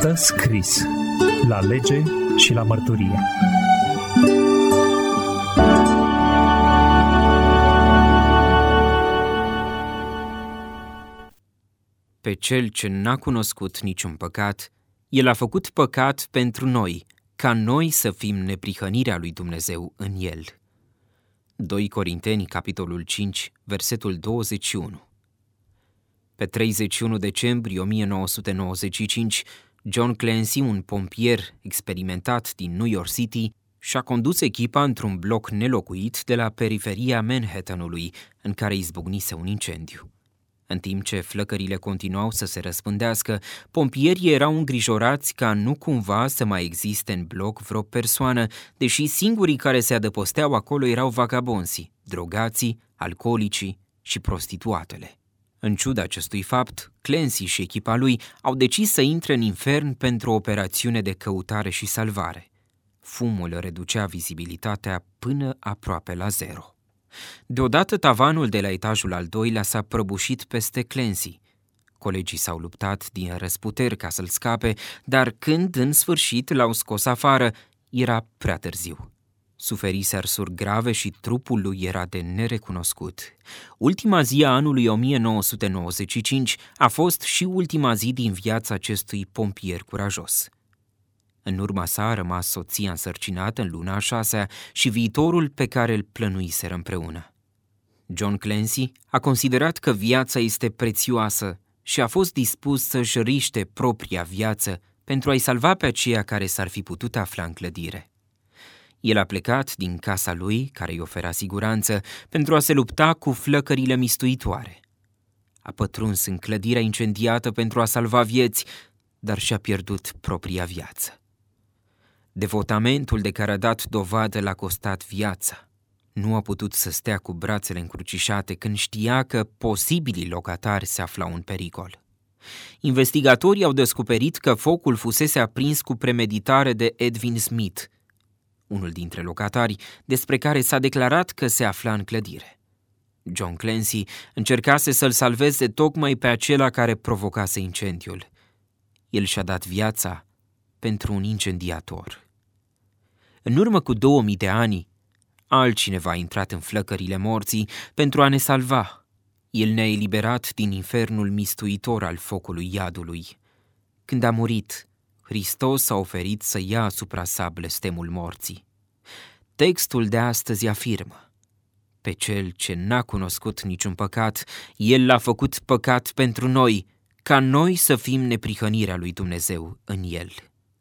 Stă scris la lege și la mărturie. Pe cel ce n-a cunoscut niciun păcat, el a făcut păcat pentru noi, ca noi să fim neprihănirea lui Dumnezeu în el. 2 Corinteni, capitolul 5, versetul 21. Pe 31 decembrie 1995, John Clancy, un pompier experimentat din New York City, și-a condus echipa într-un bloc nelocuit de la periferia Manhattanului, în care izbucnise un incendiu. În timp ce flăcările continuau să se răspândească, pompierii erau îngrijorați ca nu cumva să mai existe în bloc vreo persoană, deși singurii care se adăposteau acolo erau vagabonții, drogații, alcoolicii și prostituatele. În ciuda acestui fapt, Clancy și echipa lui au decis să intre în infern pentru o operațiune de căutare și salvare. Fumul reducea vizibilitatea până aproape la zero. Deodată tavanul de la etajul al doilea s-a prăbușit peste Clancy. Colegii s-au luptat din răsputeri ca să-l scape, dar când în sfârșit l-au scos afară, era prea târziu. Suferise arsuri grave și trupul lui era de nerecunoscut. Ultima zi a anului 1995 a fost și ultima zi din viața acestui pompier curajos. În urma sa a rămas soția însărcinată în luna a 6-a și viitorul pe care îl plănuiseră împreună. John Clancy a considerat că viața este prețioasă și a fost dispus să-și riște propria viață pentru a-i salva pe aceia care s-ar fi putut afla în clădire. El a plecat din casa lui, care îi ofera siguranță, pentru a se lupta cu flăcările mistuitoare. A pătruns în clădirea incendiată pentru a salva vieți, dar și-a pierdut propria viață. Devotamentul de care a dat dovadă l-a costat viața. Nu a putut să stea cu brațele încrucișate când știa că posibilii locatari se aflau în pericol. Investigatorii au descoperit că focul fusese aprins cu premeditare de Edwin Smith, unul dintre locatari, despre care s-a declarat că se afla în clădire. John Clancy încercase să-l salveze tocmai pe acela care provocase incendiul. El și-a dat viața pentru un incendiator. În urmă cu 2000 de ani, altcineva a intrat în flăcările morții pentru a ne salva. El ne-a eliberat din infernul mistuitor al focului iadului. Când a murit, Hristos s-a oferit să ia asupra sa blestemul morții. Textul de astăzi afirmă: pe cel ce n-a cunoscut niciun păcat, el l-a făcut păcat pentru noi, ca noi să fim neprihănirea lui Dumnezeu în el.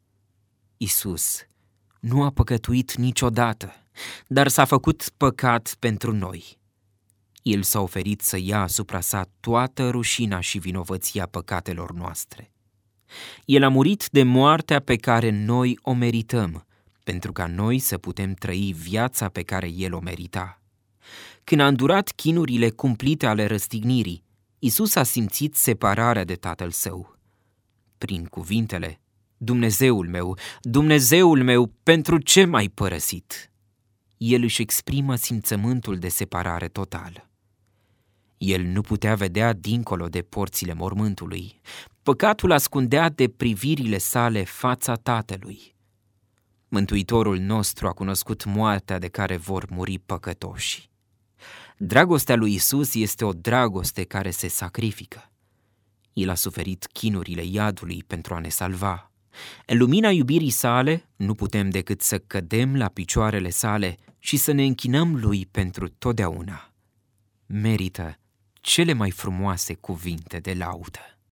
Iisus nu a păcătuit niciodată, dar s-a făcut păcat pentru noi. El s-a oferit să ia asupra sa toată rușina și vinovăția păcatelor noastre. El a murit de moartea pe care noi o merităm, pentru ca noi să putem trăi viața pe care El o merita. Când a îndurat chinurile cumplite ale răstignirii, Iisus a simțit separarea de Tatăl Său. Prin cuvintele: Dumnezeul meu, pentru ce m-ai părăsit?" El își exprimă simțământul de separare totală. El nu putea vedea dincolo de porțile mormântului. Păcatul ascundea de privirile sale fața Tatălui. Mântuitorul nostru a cunoscut moartea de care vor muri păcătoși. Dragostea lui Iisus este o dragoste care se sacrifică. El a suferit chinurile iadului pentru a ne salva. În lumina iubirii sale, nu putem decât să cădem la picioarele sale și să ne închinăm lui pentru totdeauna. Merită cele mai frumoase cuvinte de laudă.